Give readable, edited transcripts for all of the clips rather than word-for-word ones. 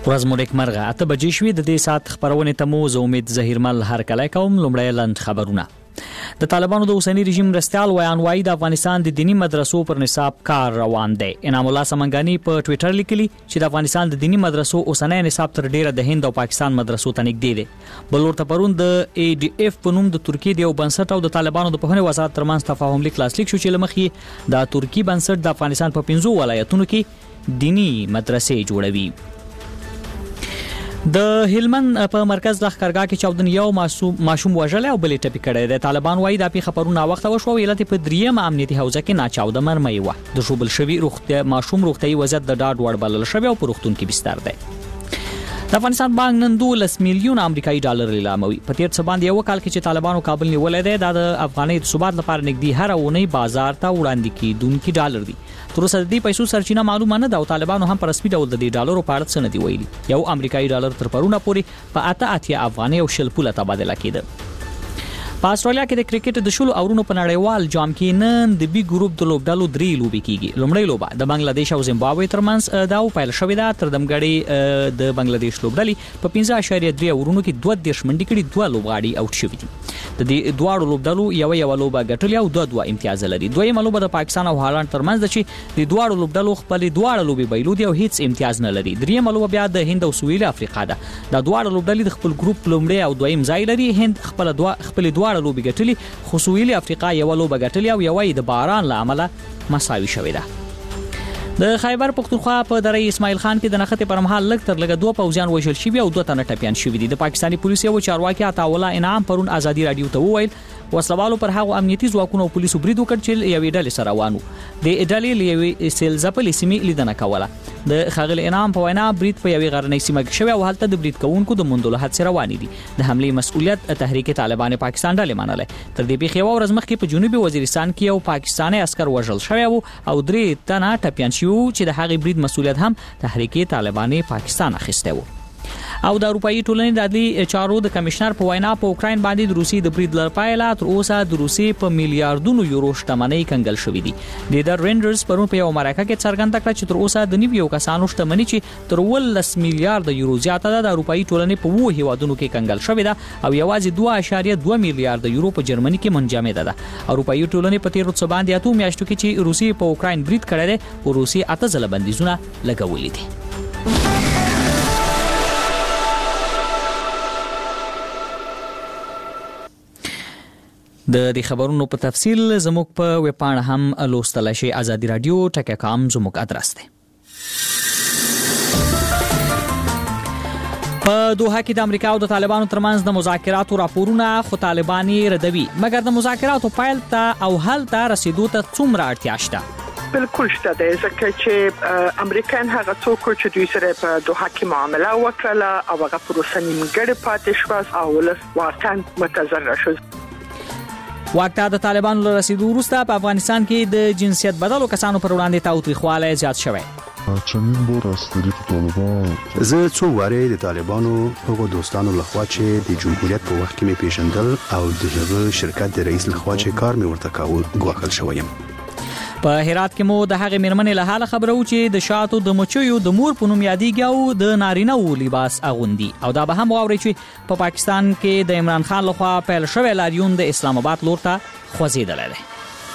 ورځ مو نیکمرغه. 8 بجې شوې د دې سات خبرونه ته مو زه امید زهیرمل هر کله کوم. لومړی لاند خبرونه. د طالبانو د اوسنی رژیم مرستيال وایي د افغانستان د دینی مدرسو پر نصاب کار روان دی. انعام الله سمنګانی په ټوئیټر لیکلی چې د افغانستان د دینی مدرسو اوسنی نصاب تر ډیره د هند او پاکستان مدرسو ته نږدې دی. بل ورته پرون د ADF په نوم د ترکیې د یو بنسټ او د طالبانو د پوهنې وزارت ترمنځ تفاهم لیک لاسلیک شو چې لمخې د ترکی بنسټ د افغانستان په 15 ولایتونو کې دینی مدرسې جوړوي. د هلمند په مرکز لخرګاه کې 14 یو ماشوم وژل او بلې ټپي کړی دی. طالبان وایي د پیښه پرونه وخت وشو ویلت په دریم امنیتي حوزه کې ناچاوده مرمۍ و. د شوبل شوی ماشوم روغتي وضعیت د ډاډ وړ بلل شوی او په روغتون کې بستر دی. د افغانستان بانک نن 12 میلیون امریکایي ډالر لیلاموي. په تیر څه باندې یو کال کې چې طالبانو کابل نیولې ده د افغاني د ثبات لپاره نږدې هر اونۍ بازار ته وړاندې کیدونکي ډالر دي. تر اوسه د دې پیسو سرچینه معلومه نه ده او طالبانو هم پر رسمي ډول د دې ډالرو په اړه څه نه دی ویلي. یو امریکایي ډالر تر پرونه پورې په 8 افغاني او شل پوله تبادله کیده. په استرالیا کې د کرکټ د شلو اورونو په نړیوال جام کې نن د بي ګروپ د لوبډالو 3 لوبې کیږي. لومړی لوبه د بنگلاديش او زیمبابوې ترمنځ دا پیل شوې ده. تر دمګړې د بنگلاديش لوبډلې په 15.3 اورونو کې 22 منډې کړي، 2 لوبغاړي اوټ شوي دي. د دې دواړو لوبډلو یو لوبه ګټلې او 2 امتیاز لري. دویمه لوبه د پاکستان او هالند ترمنځ ده چې د دواړو لوبډلو خپل دواړه لوبې بایلودي او هیڅ امتیاز نه لري. دریمه لوبه بیا د هند او سویل افریقا ده. د دواړو لوبډلې د خپل ګروپ لومړی او دویم ځای لري. هند خپل دواړه لوبې ګټلې، خو سویل افریقا یو لوبه ګټلې او یوې د باران له امله مساوي شوې ده. د خیبر پختونخوا په دره اسماعیل خان کې د نښتې پر مهال لږ تر لږه 2 پوځیان وژل شوي او 2 تنه ټپیان شوي دي. د پاکستاني پولیسو یو چارواکي عطاءالله انعام پرون ازادي رادیو ته وویل وسلوالو پر هغه امنیتي ځواکونو او پولیسو برید وکړ چې یوې ډلې سره روانو. د ډلې لیوي سیلزپل سیمې لیدنه کوله. د خغل انعام په وینا برید په یوې غرنۍ سیمه کې شوی او هلته د برید کوونکو د موندلو هڅې روانې دي. د حملې مسؤلیت تحریک طالبان پاکستان ډلې منله. تر دې پیښې یو ورځ مخکې په جنوبي وزیرستان کې یو پاکستاني عسكر وژل شوی او 3 تنه ټپیان شوي چې د هغې برید مسؤلیت هم تحریک طالبان پاکستان اخیسته و. او د اروپאי ټولنې د عدلي چارو د کمشنر په وینا په اوکراین باندې د روسي د برید لپاره تر اوسه د روسي په میلیارډونو یورو شتمنۍ کنګل شوې دي. د رینډرز پرون په یو مرکه کې څرګنده کړه چې تر اوسه د نیو کسانو شتمنۍ چې تر 10 میلیارډ یورو زیاته ده د اروپאי ټولنې په 2 هیوادونو کې کنګل شوې ده او یوازې 2.2 میلیارډ یورو په جرمني کې منجمده ده. اروپאי ټولنې په تیر څه باندې 8 میاشتو کې چې روسي په اوکراین برید کړی دی او روسي 8 ځله بندیزونه لګولي دي. د دې خبرونو په تفصیل زموږ په ویب پاڼه هم لوستل شي. ازادي رادیو ټک.com زموږ ادرس دی. په دوحه کې د امریکا او د طالبانو ترمنځ د مذاکراتو راپورونه خو طالباني ردوي، مګر د مذاکراتو پایل ته او حل ته رسیدو ته څومره اړتیا شته؟ بالکل شته ده، ځکه چې امریکایان هغه څوک چې دوی سره په دوحه کې معامله وکړه او هغه پروسه نیمګړې پاتې شوه او ولس واقعا متضرر شو. واکته د طالبانو له رسیدو وروسته په افغانستان کې د جنسیت بدلو کسانو پر وړاندې تاوتریخوالی زیات شوی. زه څو واره د طالبانو هغو دوستانو لخوا چې د جمهوریت په وخت کې مې پیژندل او د هغه شرکت د رئیس لخوا چې کار مې ورته کاوه ګواښل شویم. په هرات کې مو د هغې میرمنې له حاله خبرو چې د شاتو د مچیو د مور په نوم یادېږي او د نارینه وو لباس اغوندي. او دا به هم واورئ چې په پاکستان کې د عمران خان لخوا پیل شوی لاریون د اسلام آباد لور ته خوځېدلی دی.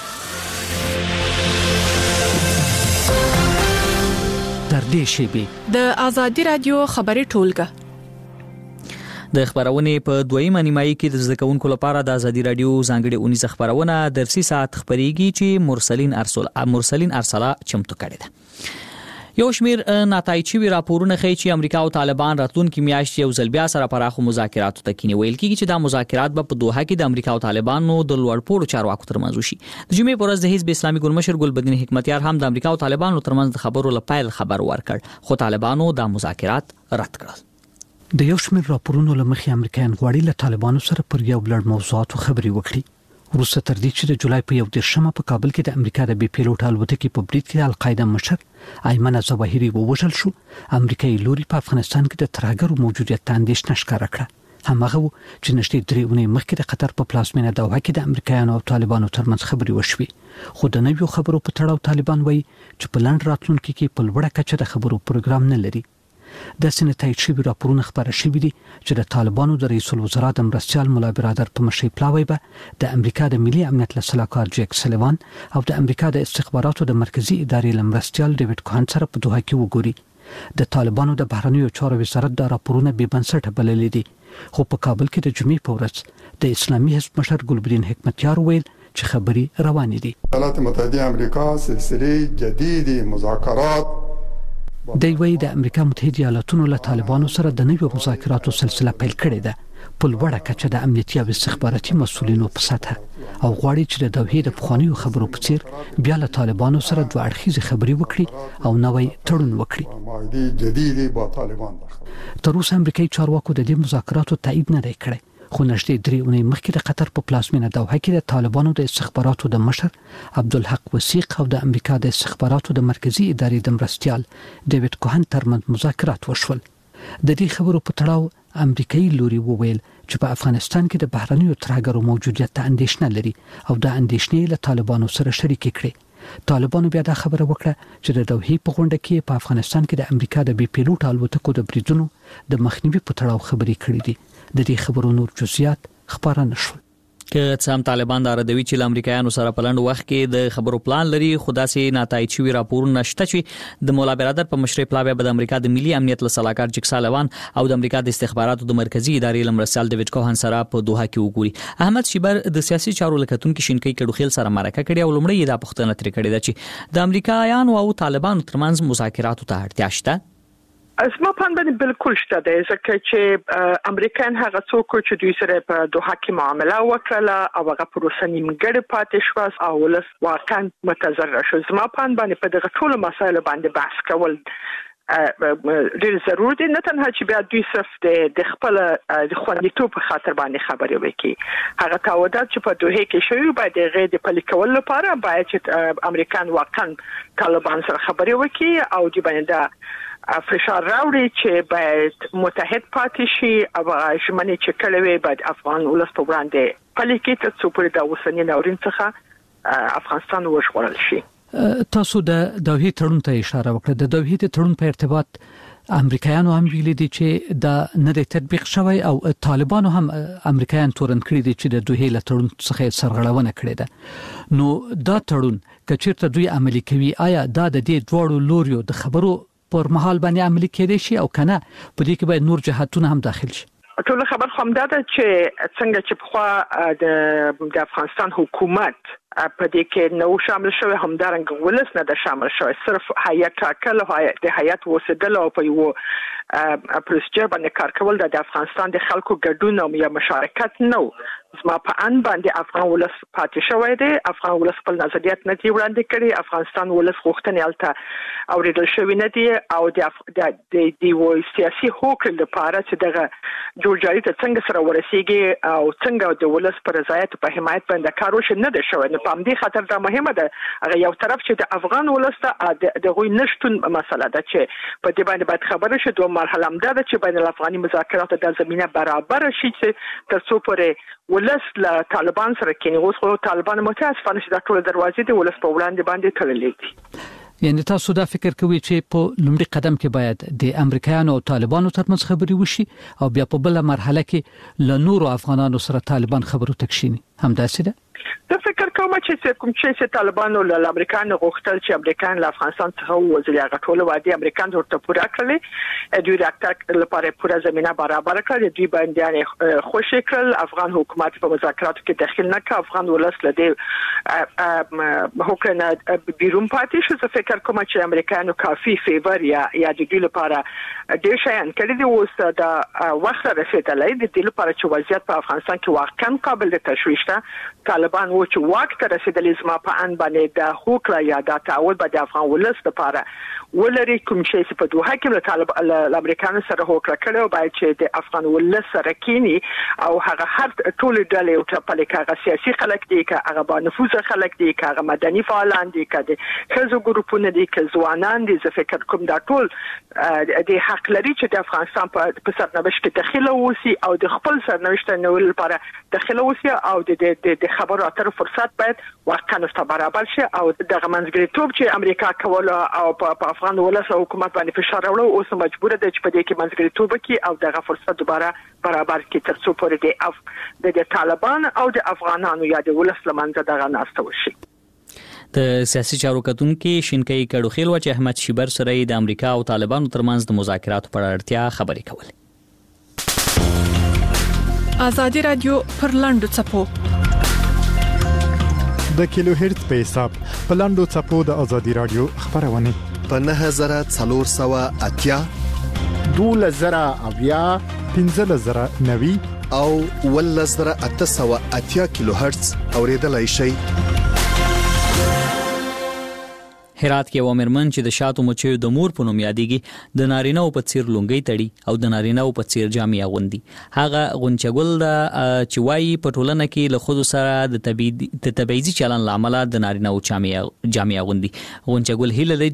تر دې شیبې د ازادي رادیو خبري ټولګه د خبرونې په دویمه نیمایي کې د زدهکوونکو لپاره د ازادي رادیو ځانګړې اونیزه خبرونه درسي ساعت خبريږي چې مرسلین ارسلا چمتو کړې ده. یو شمیر ناتایچوي راپورونه ښیي چې امریکا او طالبان راتلونکي میاشت یو ځل بیا سره پراخو مذاکراتو ته کینی ویل کیږي چې دا مذاکرات به په دوحه کې د امریکا او طالبانو د لوړپوړو چارواکو ترمنځ وشي. د جمعې په ورځ د حزب اسلامي ګوند مشر ګلبدین حکمتیار هم د امریکا او طالبانو ترمنځ د خبرو لپاره خبر ورکړ، خو طالبانو دا مذاکرات رد کړل. د یو شمیر راپورونو لمخې امریکایان غواړي له طالبانو سره پر یو لړ موضوعاتو خبري وکړي. وروسته تر دې چې د جولای په 1 په کابل کې د امریکا د بي پیلوټ الوتکې په برید کې القاعده مشر ایمن ظواهري ووژل شو، امریکایي لوري په افغانستان کې د ترهګرو موجودیت ته اندېښنه ښکاره کړه. هماغه چې نشټې 3 اونۍ مخکې د قطر په پلازمینه دوحه کې د امریکایانو او طالبانو ترمنځ خبري وشوې، خو د نویو خبرو په تړاو طالبان وایي چې په لاندې راتلونکي کې په لوړه کچه د خبرو پروګرام نه لري. د سنټای شوی راپورونه خبره شوې دي چې د طالبانو د رئیس الوزرا د مرستيال مولا برادر په مشرۍ پلاوی به د امریکا د ملي امنیت لسلاکار جیک سلیوان او د امریکا د استخباراتو د مرکزی ادارې لمرستيال ډیوډ کوهن سره په دوحه کې وګوري د طالبانو د بهرنیو چارو وزارت د راپورونه به بنسټه بللې دي خو په کابل کې د جمعې په ورځ د اسلامي حزب مشر ګلبدین حکمتیار ویل چې خبري روانې دي. ایالات متحده امریکا سلسله جدید مذاکرات د وی د امریکا متحده ایالاتونو له طالبانو سره د نویو مذاکراتو سلسله پیل کړې ده په لوړه کچه د امنیتي او استخباراتي مسؤلینو په سطح او غواړي چې د دوحې د پخوانیو خبرو په څیر بیا له طالبانو سره دوه اړخیزه خبري وکړي او نوې تړون وکړي. معاهده جديده با طالبان تر اوسه امریکایي چارواکو د دې مذاکراتو تایید نه کړی خو نږدې 3 اونۍ مخکې د قطر په پلازمینه دوحه کې د طالبانو د استخباراتو د مشر عبدالحق وثیق او د امریکا د استخباراتو د مرکزی ادارې د مرستيال ډیوډ کوهن ترمنځ مذاکرات وشول. د دې خبرو په تړاو امریکایي لوري وویل چې په افغانستان کې د بهرنیو ترهګرو موجودیت ته اندېښنه لري او د اندېښنې له طالبانو سره شریک کړي. طالبانو بیا دا خبره وکړه چې د دوحې په غونډه کې په افغانستان کې د امریکا د بي پیلوټ الوتکو د بریدونو د مخنیوي په تړاو خبرې کړې دي. د دې خبرو نور جزئیات خبره نشول. که څام طالبان دا ردوي چې امریکایانو سره په لند وخت کې د خبرو پلان لري خدا سي ناتایید شوی راپورونه شته چې د مولا برادر په مشرۍ پلاوی به د امریکا د ملي امنیت لسلاکار جیک سلیوان او د امریکا د استخباراتو د مرکزی ادارې لمرستيال ډیوډ کوهن سره په دوحه کې وګوري. احمد شیبر د سیاسي چارو لکتونکو شینکۍ کډوخیل سره مرکه کړې او لمړی دا پښتنه تر کړې ده چې د امریکایانو او طالبانو ترمنځ مذاکراتو ته اړتیا شته. اسما پان باندې بالکل شته ده ځکه چې امریکایان هغه څوک چې دوی سره په دوحه کې معامله وکړه او هغه پروسه نیمګړې پاتې شو او ولس واقعا متضرر شو. اسما پان باندې په دغه ټولو مسایلو باندې بحث کول ډېر ضروري دي نه تنها چې بیا دوی صرف د خپل د خوندیتوب په خاطر باندې خبرې وکړي هغه تعهدات چې په دوحه کې شوی باید غیر د پلي کول لپاره باید چې امریکایان واقعا طالبان سره خبرې وکړي او د باندې فشار راوړي چې باید متحد پاتې شي او ژمنې چې کړې وي باید افغان ولس په وړاندې پلي کې تر څو پورې د اوسنۍ ناورین څخه افغانستان وژغورل شي. تاسو د دوحې تړون ته اشاره وکړه. د دوحې د تړون په ارتباط امریکایانو هم ویلي دي چې دا نه تطبیق شوی او طالبانو هم امریکایان تورن کړی دي چې د دوحې له تړون څخه سرغړونه کړې ده. نو دا تړون کچیرته دوی عملي کوي آیا دا د دې دوړو لوريو د خبرو پر مهال باندې عملي کېدای شي او کنه په دې کې باید نور جهاتونه هم داخل شي؟ ټول خبر خو دا ده چې څنګه چې په د افغانستان حکومت په دې کې نو شامل شوی همدارنګ ولس نه د شامل شوی صرف هیئت ټاکل او د هیئت وسیدل او په یو پروسیجر باندې کار کول د افغانستان د خلکو ګډون او یا مشارکت نو زما په ان باندې افغان ولس پاتې شوی دی. افغان ولس خپل نظریات نه دی وړاندې کړي. افغانستان ولس غوښتنې الته اوریدل شوی نه دی او د سیاسي هوکړې لپاره چې دغه جوړجاړي ته څنګه سره ورسیږي او څنګه د ولس پر رضایت په حمایت باندې کار وشي نه دی شوی. په همدې خاطر دا مهمه ده هغه یو طرف چې د افغان ولس ته د غوي نشټون مسله ده چې په دې باندې باید خبره شي. دوه مرحله هم ده چې بین الافغاني مذاکرات د زمينه برابر شي چې تر څو پورې ولس له طالبان سره کېني. اوس خو طالبان متاسفانه چې دا ټول دروازې د ولس په وړاندې باندې تړلې دي. یعنی تاسو دا فکر کوئ چې په لومړي قدم کې باید د امریکایانو او طالبانو ترمنځ خبرې وشي او بیا په بل مرحله کې له نورو افغانانو سره طالبان خبرو تکشيني همداسې ده؟ زه فکر کوم چې طالبانو له امریکایانو غوښتل چې امریکایان له افغانستان څخه وځي هغه ټول وادي امریکایان ورته پوره کړل. دوی راکټ لپاره پوره زمينه برابر کړل. دوی باندې خوشی کړل. افغان حکومت په مذاکراتو کې دخیل نه کړ. افغان ولس له دې حکومت بیرون پاتې شو. زه فکر کوم چې امریکایانو کافي فیور یا د دوی لپاره ډېر شیان کړي دي. اوس دا وخت رسیدلی د دې لپاره چې وضعیت په افغانستان کې واقعا قابل تشویش ده. طالبان و چې واک ته رسیدلی زما په ان باندې د هوکړه یا د تعهد به د افغان ولس لپاره ولري کوم شی چې په دوحه کې له طالب امریکایانو سره هوکړه کړو باید چې د افغان ولس سره کینی او هغه هر ټول ډلې او ټپلې کاغه سیاسي خلک دي کاغه با نفوذ خلک دي کاغه مدني فعالان دي کده خزو ګروپونه دي که ځوانان دي زه فکر کوم دا ټول د حق لري چې د افغانستان په سرنوشت کې داخله وسی او د خپل سرنوشت نوول لپاره داخله وسی او د خبرو خاطر فرصت باید واقعا برابر شي او دغه منځګړیتوب چې امریکا کوله او په افغان ولس او حکومت باندې فشار راوړو اوس مجبور ده چې په دې کې منځګړیتوب وکړي او دغه فرصت دوباره برابر کړي تر څو پورې د طالبان او د افغانانو یا د ولس لمنځه دغه ناسته وشي. د سیاسي چارو کتونکو شینکای کډوخیل و چې احمد شیبر سره د امریکا او طالبانو ترمنځ د مذاکراتو پر اړتیا خبرې کولې. ازادي رادیو پر لاندو چپو د کیلو هرتز په حساب په لاندو چپو د ازادي رادیو خبرونه په 9480 12000 15090 او 11880 کیلو هرتز اوریدلای شئ. هرات کې وامرمن چې د شاتو مچیو د مور په نوم یادېږي د نارینه او په څیر لونګي تړي او د نارینه او په څیر جامې اغوندي. هغه غونچګل د چوي په ټولنه کې له خود سره د تبعیضي چلن لامل د نارینه او جامې اغوندي. غونچګل هیله لري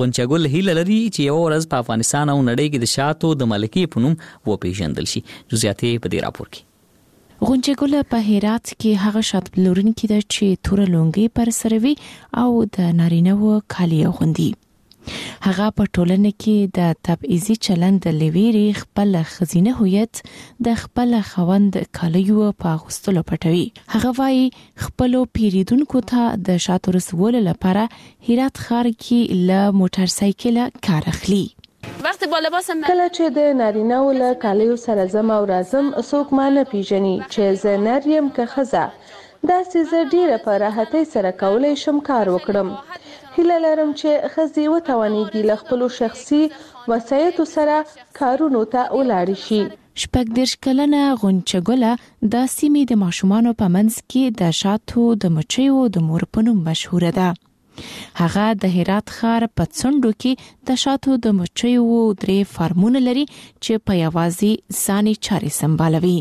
چې یو ورځ په افغانستان او نړۍ کې د شاتو د ملکي په نوم وپیژندل شي. جزئیات په دې راپور کې. غونچګل په هرات کې هغه شات پلورونکي ده چې تور لونګي پر سروي او د نارینه و کالي غوندي. هغه په ټولنه کې د تبعیضي چلند د لویری خپل خزینه هویت د خپل خوند کالیو په غوستلو پټوي. هغه وايي خپل پیریدونکو ته د شاتو رسول لپاره هرات ښار کې له موټر سایکل کار اخلي. وخت با لباسم کله چې د نارینه ول کالیو سره زم او رازم څوک مانه پیژني چې زه نریم که خزه دا سیزه ډیره په راحتۍ سره کولای شم کار وکړم. هیله لرم چې خزي وتوانیږي له خپل شخصي وسایطو سره کارونو ته ولاړ شي. شپږ دیرش کلنه غونچګله د سیمې د ماشومانو په منځ کې د شاتو د مچیو د مور په نوم مشهوره ده. هغه د هرات ښار په څنډو کې د شاتو د مچیو 3 فارمونه لري چې په یوازې ځاني چاري سمبالوي.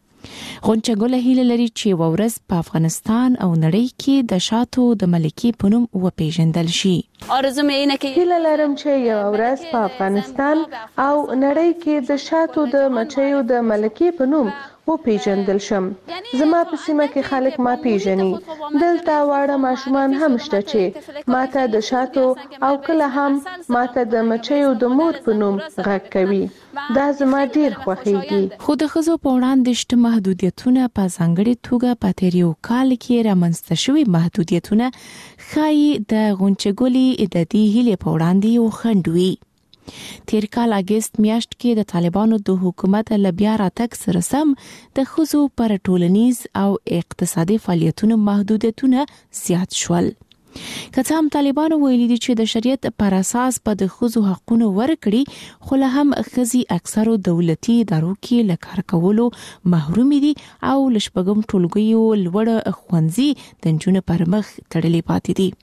غونچګله هیله لري چې ورځ په افغانستان او نړۍ کې د شاتو د ملکي په نوم وپیژندل شي. آرزو مې اینه کې هیله لرم چې یو ورځ په افغانستان او نړۍ کې د شاتو د مچیو د ملکي په نوم وپیژندل شم. زما په سیمه کې خلک ما پیژني. دلته واړه ماشومان هم شته چې ماته د شاتو او کله هم ماته د مچیو د مور په نوم غږ کوي. دا زما ډیر خوښیږي. خو د ښځو په وړاندې شته محدودیتونه په ځانګړې توګه په تیر یو کال کې رامنځته شوي محدودیتونه ښایي د غونچګلې د دې هیلې په وړاندې یو خنډ وي. تیر کال اگست میاشت کې د طالبانو د حکومت له بیا راتګ سره سم د ښځو پر ټولنیز او اقتصادي فعالیتونو محدودیتونه زیات شول. که څه هم طالبانو ویلي دي چې د شریعت پر اساس په د ښځو حقوقونه ورکړي، خو له هم ښځې اکثرو دولتي ادارو کې له کار کولو محروم دي او له شپږم ټولګیو لوړ ښوونځي د نجونو پر مخ تړلې پاتې دي.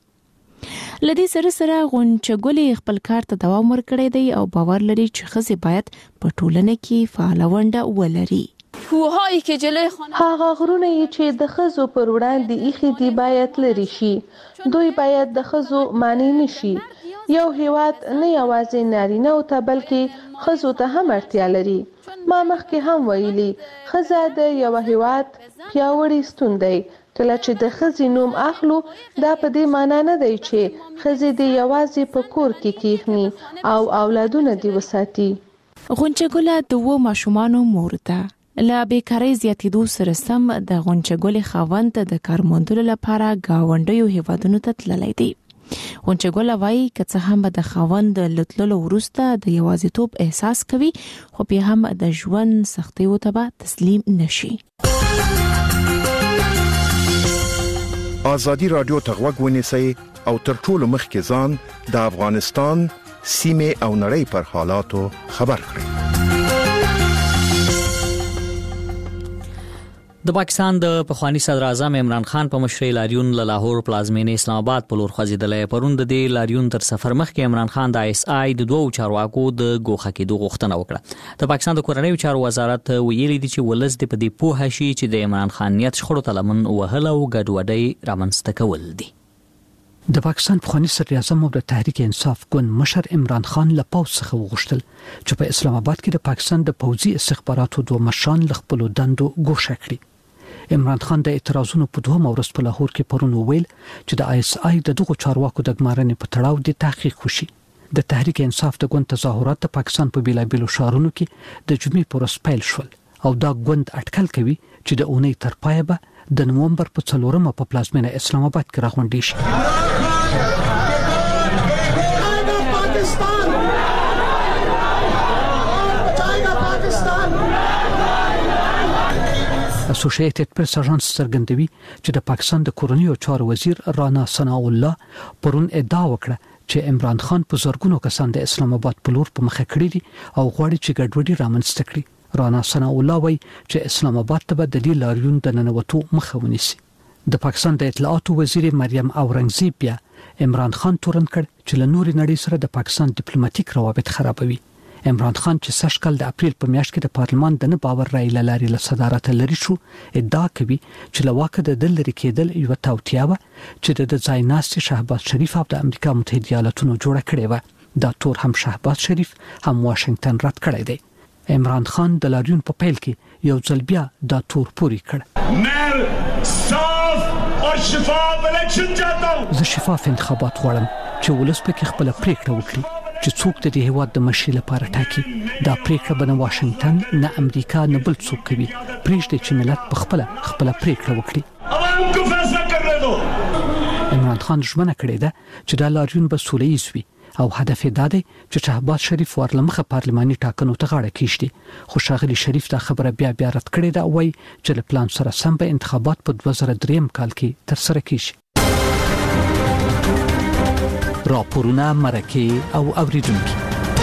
لدې سره غونچګلې خپل کار ته دوام ورکړی دی او باور لري چې ښځې باید په ټولنه کې فعاله ونډه ولري. کوهایی که جلوی خانه هغه غرونه چې د ښځو پر وړاندې ایښي دي باید لري شي. دوی باید د ښځو معنی نشي. یو هیواد نه یوازې نارینه او ته بلکې ښځو ته هم اړتیا لري. ما مخکې هم ویلي ښځه د یو هیواد پیاوړی ستون دی. کله چې د ښځې نوم اخلو دا په دې معنی نه دی چې ښځې دې یوازې په کور کې کښېني او اولادونه دې وساتي. غونچګله د 2 ماشومانو مور ده. له بیکارۍ زیاتېدو سره سم د غونچګلې خاوند د کار موندلو لپاره ګاونډیو هیوادونو ته تللی دی. غونچګله وايي که څه هم د خاوند لتللو وروسته د یوازیتوب احساس کوي، خو بیا هم د ژوند سختیو ته به تسلیم نشي. ازادي رادیو ته غوږ ونیسئ او تر ټولو مخکې ځان د افغانستان سیمه او نړۍ پر حالاتو خبر کړئ. د پاکستان د پخوانی صدر اعظم عمران خان په مشرۍ لاریون له لاهور پلازمینې اسلام آباد په لور خوځېدلی. پرون د دې لاریون تر سفر مخکې عمران خان د ISI د 2 چارواکو د ګوښه کېدو غوښتنه وکړه. د پاکستان د کورنیو چارو وزارت ویلي دی چې ولس د په دې پوهه شي چې د عمران خان نیت شخړو ته لمن وهل او ګډوډۍ رامنځته کول دي. د پاکستان پخوانی صدر اعظم او د تحریک انصاف ګوند مشر عمران خان له پوځ څخه وغوښتل چې په اسلام آباد کې د پاکستان د پوځي استخباراتو 2 مشران له خپل دندو ګوښه کړي. عمران خان د اعتراضونو په دوه ورځ په لاهور کې پرون ویل چې د ISI د دغو چارواکو د ګمارنې په تړاو د تحقیق وشي. د تحریک انصاف د ګوند تظاهرات د پاکستان په بیلابیلو ښارونو کې د جمعې پر ورځ پیل شول او دا ګوند اټکل کوي چې د اونۍ تر پایه به د نومبر په 4 په پلازمینه اسلام آباد کې راغونډي شي. اسوسییټډ پریس اژانس څرګندوي چې د پاکستان د کورنیو چارو وزیر رانا ثناء الله پرون ادعا وکړه چې عمران خان په زرګونو کسان د اسلام آباد په لور په مخه کړی دي او غواړي چې ګډوډي رامنځته کړي. رانا ثناء الله وایي چې اسلام آباد ته به د دې لاریون د ننوتو مخه ونیسي. د پاکستان د اطلاعاتو وزیر مریم اورنګزیب بیا عمران خان تورن کړ چې له نوري نړۍ سره د پاکستان ډیپلوماټیک روابط خرابوي. عمران خان چې سږ کال د اپریل په میاشت کې د پارلمان د نه باور رای لاري له صدارت لري شو ادعا کوي چې لواکه د دلري کېدل یو توتیا و چې د ځایناستي شهباز شریف او د امریکا متحده ایالاتونو جوړه کړې و. دا تور هم شهباز شریف هم واشنگټن رد کړی دی. عمران خان د لاریون په پیل کې یو ځل بیا دا تور پوری کړ. زه شفاف انتخابات غواړم چې ولس پکې خپل پریکړه وکړي چې څوک د دې هیواد د مشرۍ لپاره ټاکي. دا پریکړه به نه واشنگټن نه امریکا نه بل څوک کوي. پریږدئ چې ملت په خپل پریکړه وکړي. عمران خان ژمنه کړې ده چې دا لاریون به سوله ییز وي او هدف یې دا دی چې شهباز شریف ورلمخه پارلماني ټاکنو ته غاړه کیږي. خو ښاغلي شریف دا خبره بیا رد کړې ده او وايي چې له پلان سره سم به انتخابات په 2003 کال کې ترسره کیږي. راپورونه مرکه او اوریدونکو.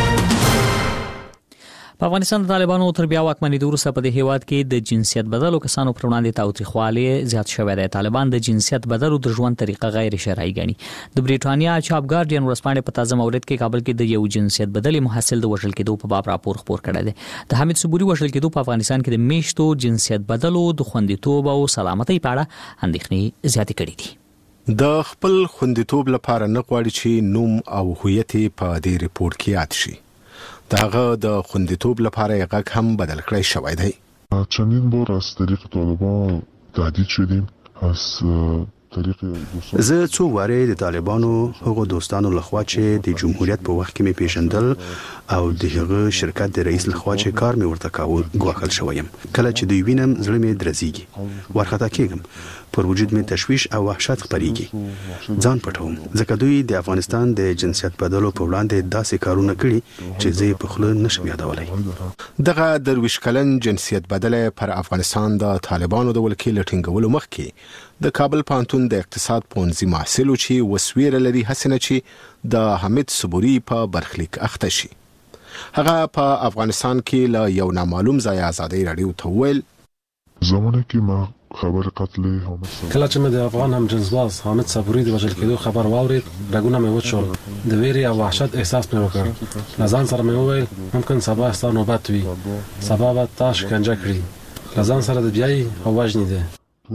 په افغانستان د طالبانو تر بیا واکمنۍ وروسته په دې هیواد کې د جنسیت بدلو کسانو پر وړاندې تاوتریخوالی زیات شوی دی. طالبان د جنسیت بدلو د ژوند طریقه غیر شرعي ګڼي. د بریټانیا چاپ ګارډین ورځپاڼې په تازه مورد کې کابل کې د یو جنسیت بدلي محصل د وژل کېدو په باب راپور خپور کړی دی. د حمید صبوري وژل کېدو په افغانستان کې د میشتو جنسیت بدلو د خوندیتوب او سلامتۍ په اړه اندېښنې زیاتې کړې دي. د خپل خوندیتوب لپاره نه غواړي چې نوم او هویت په دې ریپورت کې یاد شي. داغه د خوندیتوب لپاره یې غږ هم بدل کړی شوی دی. چندین بار از طریق طالبان تهدید شدیم از طریق زه څو واره د طالبانو هغو دوستانو لخوا چې د جمهوریت په وخت کې مې پیژندل او د هغه شرکت د رئیس لخوا چې کار مې ورته کاوه ګواښل شوم. کله چې دوی وینم زړه مې درزيږي، ورخطا کېږم، پر وجود مې تشويش او وحشت خپريږي. ځان پټوم ځکه دوی د افغانستان د جنسیت بدلو په وړاندې داسې کارونه کړي چې زه په خله نشم یادولای. دغه درویش کلن جنسیت بدله پر افغانستان د طالبانو د ولکې لټینګولو مخکې د کابل پانتون د اقتصاد پونځي محصل چې وسویره لري حسنه چې د حمید صبوري په برخلیک اخته شي. هغه په افغانستان کې له یو نامعلوم ځای ازادي رادیو ته ویل زمانه کې ما خبر قتل حامد صبوري کله چې مې د افغان هم جنسباز حامد صبوري د وژل کېدو خبر واورید رګونه مې وچول، د ویرې او وحشت احساس مې وکړ. لزان سره مې وویل ممکن سبا ستا نوبت وي، سبا به تا شکنجه کړي، لزان سره د بیاي او وژنې ده.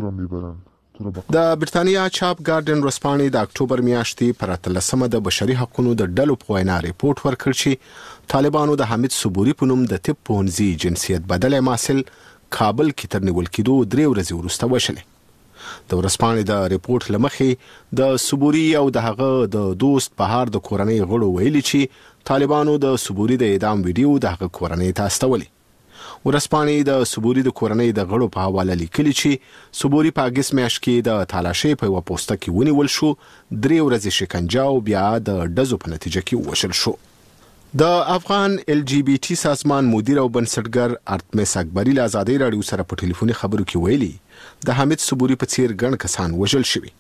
د برتانیا چاپ ګارډین ورځپاڼې د اکتوبر میاشتې پر 13 د بشري حقوقو د ډلو په وینا ریپورت ورکړ چې طالبانو د حمید صبوري په نوم د طب پونځي جنسیت بدله محصل کابل کې تر نیول کېدو 3 ورځې وروسته وشلې. د ورځپاڼې د ریپورت لمخې د صبوري او د هغه د دوست بهار د کورنۍ غړو ویلي چې طالبانو د صبوري د اعدام ویډیو د هغه کورنۍ ته استولې. ورځپاڼې د صبوري د کورنۍ د غړو په حواله لیکلي چې صبوري په اگست میاشت کې د تالاشۍ په یو پوسټه کې ونیول شو، 3 ورځې شکنجه او بیا د ډزو په نتیجه کې وشل شو. د افغان LGBT سازمان مدیر او بنسټګر ارتمس اکبری له آزادۍ رادیو سره په ټلیفوني خبرو کې ویلي د حمید صبوري په څیر ګڼ کسان وژل شوي.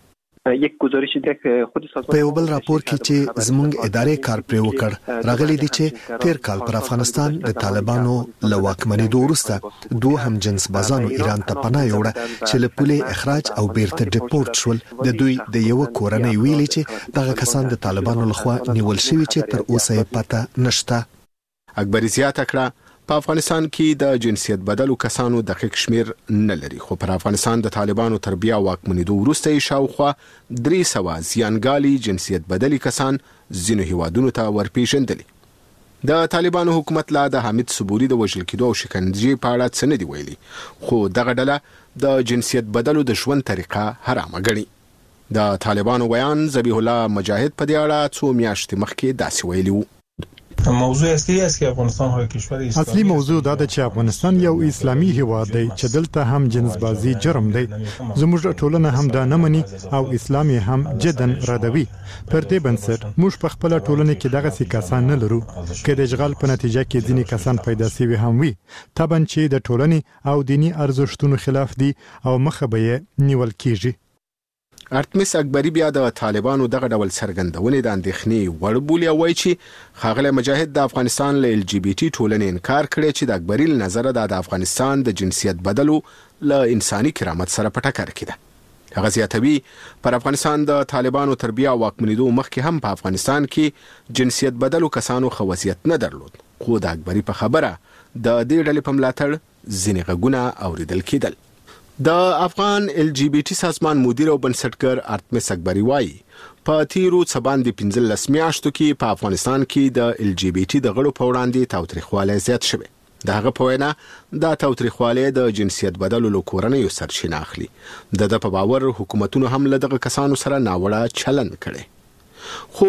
په یو بل راپور کې چې زموږ ادارې کار پرې وکړ راغلي دي چې تیر کال پر افغانستان د طالبانو له واکمنۍ وروسته 2 هم جنس بازانو ایران ته پناه یوړه چې له پولې اخراج او بیرته ډیپورت شول. د دوی د یو کورنۍ ویلي چې دغه کسان د طالبانو لخوا نیول شوي چې تر اوسه یې پته نشته. اکبری زیاته کړه په افغانستان کې د جنسیت بدلو کسانو دقیق شمیر نه لري، خو پر افغانستان د طالبانو تر بیا واکمنېدو وروسته یې شاوخوا 300 زیانګالي جنسیت بدلي کسان ځینو هیوادونو ته ورپېژندلي. د طالبانو حکومت لا د حامد صبوري د وژل کېدو او شکنجې په اړه څه نه دی ویلي، خو دغه ډله د جنسیت بدلو د ژوند طریقه حرامه ګڼي. د طالبانو بیان ذبیح الله مجاهد په دې اړه څو میاشتې مخکې داسې ویلي و. موضوع اصلي است که افغانستان های کشور اسلامی اصلي موضوع دا ده چې افغانستان یو اسلامي هیواد دی چې دلته هم جنس بازی جرم دی. زموږ ټولنه هم دا نه مني او اسلام هم جداً ردوي. پر دې بنسټ موږ په خپل ټولنه کې دغه سي کسان نه لرو چې د اشغال په نتیجه کې ځینې کسان پیدا شوي هم وي، طبعا چې د ټولنې او دینی ارزښتونو خلاف دي او مخه به نیول کیږي. ارتمس اکبری بیا د طالبانو دغه ډول څرګندونې د اندېښنې وړ بولي او وایي چې ښاغلی مجاهد د افغانستان له LGBT ټولنې انکار کړی چې د اکبری له نظره د افغانستان د جنسیت بدلو له انساني کرامت سره په ټکر کې ده. هغه زیاتوي پر افغانستان د طالبانو تر بیا واکمنېدو مخکې هم په افغانستان کې جنسیت بدلو کسانو ښه وضعیت نه درلود، خو د اکبری په خبره د دې ډلې په ملاتړ ځینې غږونه اوریدل کېدل. د افغان LGBT سازمان مدیر او بنسټګر ارتمس اکبری وایي په تیرو څه باندې 15 میاشتو کې په افغانستان کې د LGBT د غړو په وړاندې تاوتریخوالی زیات شوی. د هغه په وینا دا تاوتریخوالی د جنسیت بدلو له کورنیو سرچینه اخلي. د په باور حکومتونو هم له دغه کسانو سره ناوړه چلند کړي. خو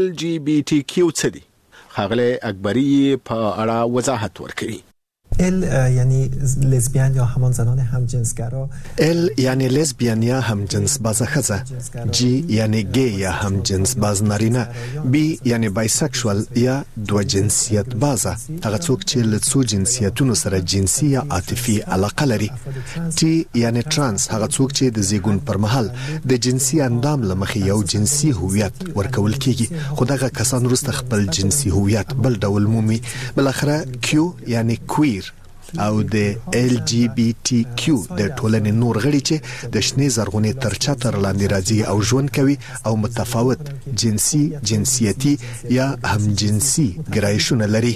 LGBTQ څه دي؟ ښاغلی اکبری په اړه وضاحت ورکوي. ال یعنی لزبیان یا همان زنان همجنسگرا، ال یعنی لزبیان یا همجنس باز خزه، جی یعنی گی یا همجنس باز نارینه، بی یعنی بایسکشوال یا دو جنسیت بازه، هغه څوک چې له څو جنسیتونو سره جنسي یا عاطفي علاقه لري. ټي یعنی ترانس، هغه څوک چې د زیږون پر مهال د جنسي اندام له مخې یو جنسي هویت ورکول کیږي، خو دغه کسان وروسته خپل جنسي هویت بل ډول مومي. بل اخره کیو یعنی کویر او د LGBTQ د ټولنې نور غړي چې د شنې زرغونې تر چتر لاندې راځي او ژوند کوي او متفاوت جنسي، جنسیتي یا همجنسي ګرایشونه لري.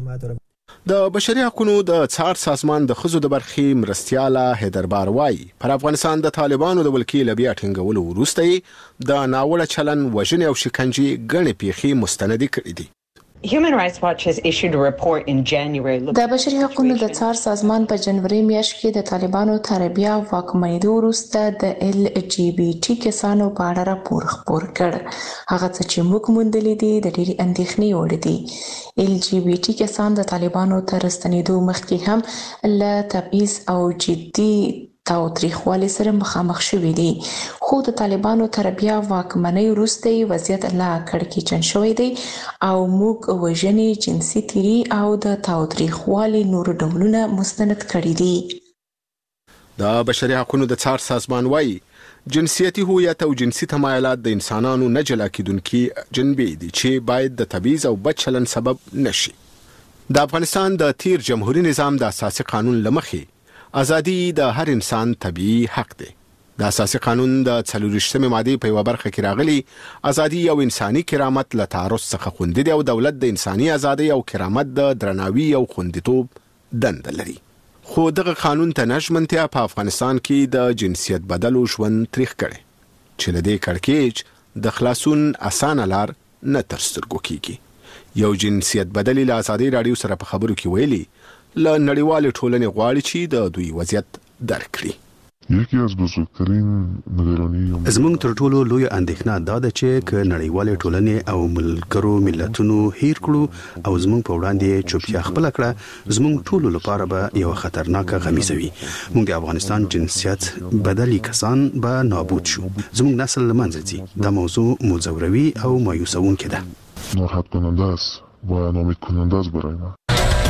د بشري حقوقو د څار سازمان د ښځو د برخې مرستیاله حیدربار وایي پر افغانستان د طالبانو د ولکې له بیا ټینګولو وروسته د ناوړه چلن، وژنې او شکنجې ګڼې پیښې مستندې کړې دي. Human Rights Watch has issued a report in January. د بشري حقوقو د څار سازمان په جنوري میاشت کې د طالبانو تر بیا واکمنېدو وروسته د LGBT کسانو په اړه راپور خپور کړ. هغه څه چې موږ موندلې دي د ډېری اندېښنې وړ دي. LGBT کسان د طالبانو تر ستنېدو مخکې هم له تبعیض او جدي تاوتریخوالي سره مخامخ شوي دي، خو د طالبانو تر بیا واکمنۍ وروسته وضعیت لا کړکېچن شوی دی او موږ وژنې، جنسي تیري او د تاوتریخوالي نور ډولونه مستند کړي دي. د بشري حقوقو د څار سازمان وایي جنسیتي هویت او جنسي تمایلات د انسانانو نه جلا کېدونکي جنبې دي چې باید د تبعیض او بد چلن سبب نشي. د افغانستان د تیر جمهوریت نظام د اساسي قانون لمخې ازادي د هر انسان طبيعي حق دی. د اساسي قانون د 44مې ماده په یو برخه کې راغلي ازادي او انساني کرامت له تعرض څخه خوندي دی او دولت د انساني ازادي او کرامت د درناوي او خوندیتوب دنده لري. خو دغه قانون ته نشمنتیا په افغانستان کې د جنسیت بدلو ژوند تاریخ کړي چې له دې کړکېچ د خلاصون اسانه لار نه تر سترګو کیږي. یو جنسیت بدلی له ازادي رادیو سره په خبرو کې ویلي له نړیوالې ټولنې غواړي چې د دوی وضعیت درک کړي. زموږ تر ټولو لوی اندېښنه دا ده چې ک نړیوالې ټولنې او ملګرو ملتونو هیر کړو او زموږ په وړاندې چوپتیا خپل کړه، زموږ ټولو لپاره به یو خطرناک غمیزه وي. موږ د افغانستان جنسیت بدلی کسان به نابود شو، زموږ نسل له منځه ځي. دا موضوع مزوروي او مایوسونکې ده. ناراحت کننده است و ناامید کننده است برای ما.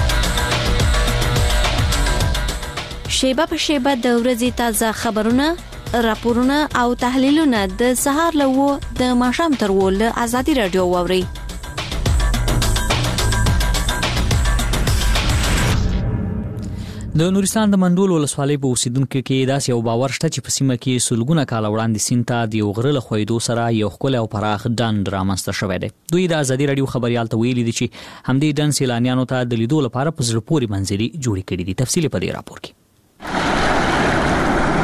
شیبه په شیبه د ورځې تازه خبرونه، راپورونه او تحلیلونه د سهار له د ماښام تر له ازادي رادیو واوري. د نورستان د منډول ولسوالۍ په اوسیدونکو کې داسې یو باور شته چې په سیمه کې سلګونه کاله وړاندې سیند ته د یو غره له خویدو سره یو ښکلی او پراخ ډنډ رامنځته شوی دی. دوی د ازادي رادیو خبریال ته ویلي دي چې همدې ډنډ سیلانیانو ته د لیدو لپاره په زړه پورې منظرې جوړې کړي دي. تفصیل په دې راپور کې.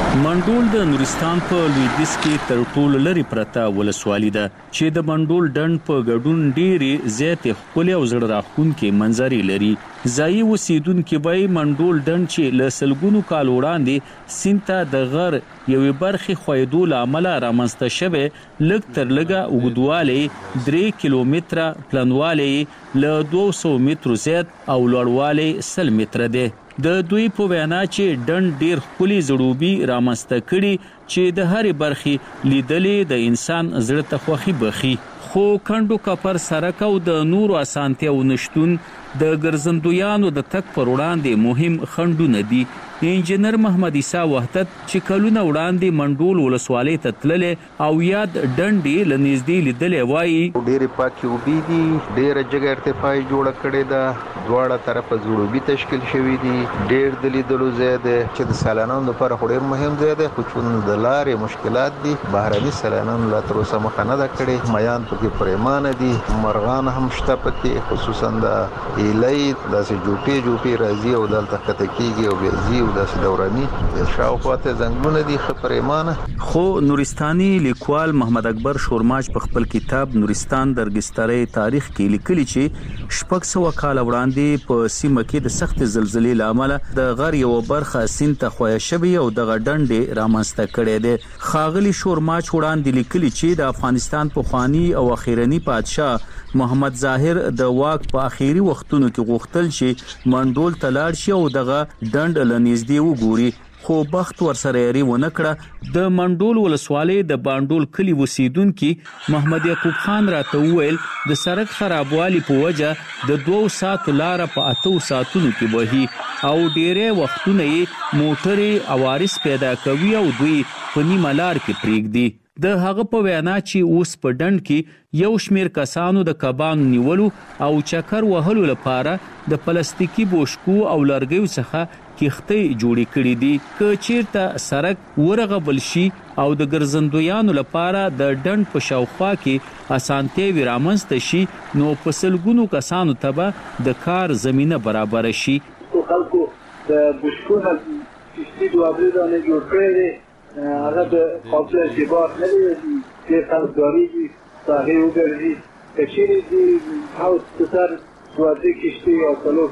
منډول د نورستان په لویدیځ کې تر ټولو لري پرته ولسوالي ده چې د منډول ډنډ په ګډون ډېری زیاتې ښکلې او زړه راښکونکې منظرې لري. ځایي اوسیدونکي به منډول ډنډ چې له سلګونو کال وړاندې سیند ته د غر یوې برخې ښویېدو له امله رامنځته شوی لږ تر لږه اوږدوالی 3 کیلومتره، پلنوالی له 200 مترو زیات او لوړوالی 100 متره دی. د دوی په وینا چې ډنډ ډیر ښکلي زړوبي رامنځته کړي چې د هرې برخې لیدلې د انسان زړه ته خوښي بخي. خو کندو کپر سرک او د نورو اسانتیاو نشتون د ګرځندویانو د تک پر وړاندې مهم خنډونه دي. انجنیر محمد عیسی وحدت چې کلونه وړاندې منډول ولسوالۍ ته تللی او یاد ډنډې له نږدې لیدلی وایي ډېرې پاکې اوبه دي، ډېره جګه ارتفاع جوړه کړې ده، دواړه طرفه زړوبي تشکیل شوي دي، ډېر د لیدلو ځای دی چې د سیلانانو لپاره خو ډېر مهم ځای دی، خو چون د لارې مشکلات دي بهرني سیلانانو لا تر اوسه مخه نه ده کړې. میان پکې پرېمانه دي، مرغان هم شته پکې، خصوصا د ایلۍ داسې جوپې راځي او دلته ښکته کېږي او بیا ځي داسې دوراني شاوخواته ځنګلونه دي ښه پرېمانه. خو نورستاني لیکوال محمد اکبر شورماج په خپل کتاب نورستان درګسترې تاریخ کې لیکلي چې 600 کال وړاندې په سیمه کې د سخت زلزلې له امله د غر یو برخه سیند ته ښویه شوې او دغه ډنډې رامنځته کړې ده. ښاغلي شورماج وړاندې لیکلي چې د افغانستان پخوانی او اخیرنی پادشاه محمد ظاهر د واک په اخیری وختونو کې غوښتل چې منډول ته لاړ شي او دغه ډنډ له نږدې وګوري، خو بخت ورسره یې ونه کړه. د منډول ولسوالۍ د باندول کلی اوسیدونکي محمد یعقوب خان راته وویل د سړک خرابوالي په وجه د 2 ساعتو لاره په 8 ساعتونو کې وهي او ډېرې وختونه یې موټرې عوارض پیدا کوي او دوی په نیمه لار کې پرېږدي. د هغه په وینا چې اوس په ډنډ کې یو شمیر کسانو د کبانو نیولو او چکر وهلو لپاره د پلاستیکي بوشکو او لرګیو څخه کښتۍ جوړې کړې دي. که چیرته سړک ورغبل شي او د ګرځندویانو لپاره د ډنډ په شاوخوا کې اسانتیاوې رامنځته شي نو په سلګونو کسانو ته به د کار زمینه برابر شي. خلکو د بوشکو نه کښتۍ دوه نه جوړ کړی دی، هغه د قابل ارتباط نه دی، ډېر خلک ډارېږي په هغې وګرځي. که چیرې د حوض په سر دوه کښتۍ او 4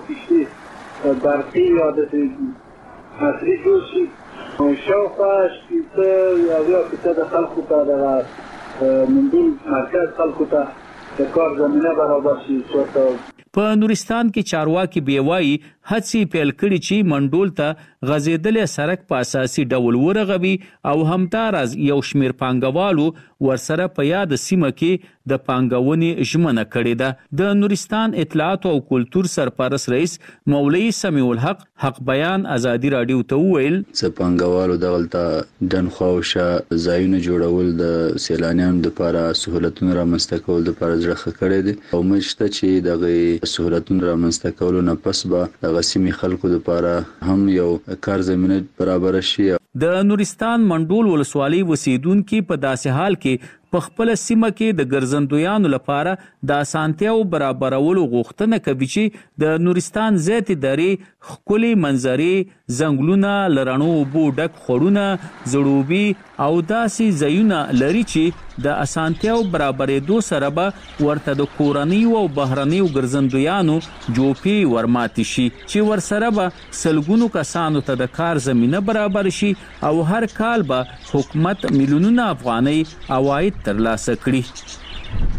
کښتۍ برقي یا داسې عصري جوړ شي، شاوخوا 80% د خلکو ته دغه منډول مرکز خلکو ته د کار زمینه برابر شي. په نورستان کې چارواکي بیوایي هڅې پیل کړي چې منډول ته غځېدلې سړک په اساسي ډول ورغوي او همداراز یو شمیر پانګوالو ورسره په یاد سیمه کې د پانګونې ژمنه کړې ده. د نورستان اطلاعات او کلتور سرپرست رئیس مولوي سمیع الحق حق بیان ازادي رادیو ته وویل چې پانګوالو دغلته دنخواوشه ځایونه جوړول د سیلانیانو لپاره سہولتونه رامنځته کول لپاره ځړخه کړې دي او مشته چې دغه سہولتونه رامنځته کولو نه پس به د سیمې خلکو لپاره هم یو کار زمینه برابر شي. د نورستان منډول ولسوالۍ اوسیدونکي په داسې حال کې په خپل سیمه کې د ګرځندویانو لپاره د اسانتیاو برابرولو غوښتنه کوي چې د نورستان زیاتې درې ښکلي منظرې، ځنګلونه، لرڼو اوبو ډک خوړونه، زړوبي او داسې ځایونه لري چې د اسانتیاو برابرېدو سره به ورته د کورنیو او بهرنیو ګرځندویانو جوپې ورماتې شي چې ورسره به سلګونو کسانو ته د کار زمینه برابر شي او هر کال به حکومت میلیونونه افغانۍ عواید ترلاسه کړي.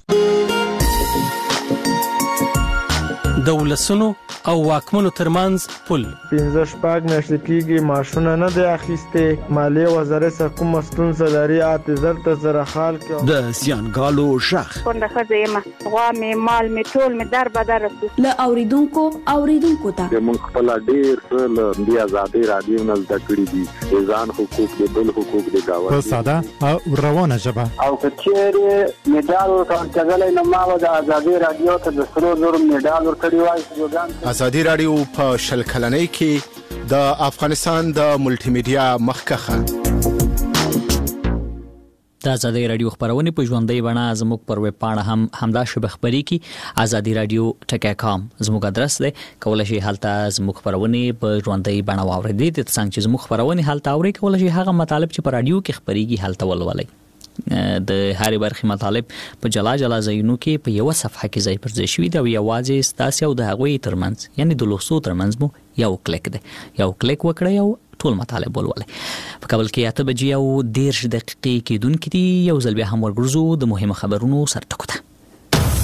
د ولسونو او واکمنو ترمنځ پل 15 میاشتې کېږي معاشونه نه دی اخیستې، مالیې وزارت څخه کومه ستونزه لري، اعتذار ته سره حال کې د زیانګالو ژغ کونډه ښځه یم، غوا مې مال مې ټول مې در بدر رسو له اوریدونکو ته موږ خپل ډېر څه له دې ازادۍ رادیو نه زده کړي دي، د ځان حقوق د بل حقوق د گاونډي په ساده او روانه ژبه. او که چیرې میډال ورکړل نه ما د ازادۍ رادیو ته د 300 میډال ورکړی وای. ازادي رادیو په شل کلنۍ کې د افغانستان د ملټي میډیا مخکخه د آزادۍ رادیو خبرونه په ژوندۍ بڼه زموږ پر ویب پاڼه هم همدا شبه خبري کی azadi.radio.com زموږ ادرس دی. کولای شئ هلته زموږ خبرونه په ژوندۍ بڼه واوریدئ. د څنګه چې زموږ خبرونه هلته اوري کولای شئ هغه مطالب چې په رادیو کې خبريږي هلته ولولئ. د هاري برخي مطالب په جلا جلا ځایونو کې په یو صفحه کې ځای پر ځای شوی دی او یوازې ستاسو او د هغوی ترمنځ یعنی د لوستو ترمنځ مو یو کلیک دی. یو کلیک وکړئ او ټول مطالب ولولئ. په کابل کې 8 بجې او 10 دقیقې کېدونکې دي. یو ځل بیا هم ورګرځو د مهمو خبرونو سرټکو ته.